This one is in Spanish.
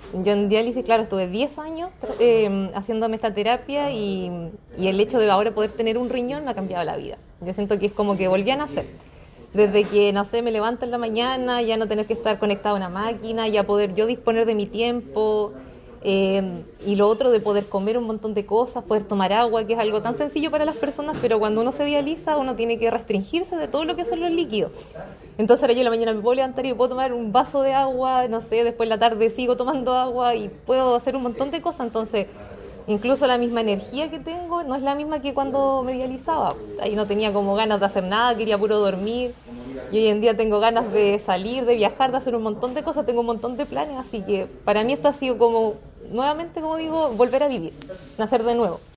Yo en diálisis, claro, estuve 10 años haciéndome esta terapia y el hecho de ahora poder tener un riñón me ha cambiado la vida. Yo siento que es como que volví a nacer. Desde que, no sé, me levanto en la mañana, ya no tener que estar conectada a una máquina, ya poder yo disponer de mi tiempo, y lo otro de poder comer un montón de cosas, poder tomar agua, que es algo tan sencillo para las personas, pero cuando uno se dializa uno tiene que restringirse de todo lo que son los líquidos. Entonces ahora yo en la mañana me puedo levantar y puedo tomar un vaso de agua, no sé, después en la tarde sigo tomando agua y puedo hacer un montón de cosas, entonces incluso la misma energía que tengo no es la misma que cuando me dializaba. Ahí no tenía como ganas de hacer nada, quería puro dormir. Y hoy en día tengo ganas de salir, de viajar, de hacer un montón de cosas, tengo un montón de planes, así que para mí esto ha sido como, nuevamente, como digo, volver a vivir, nacer de nuevo.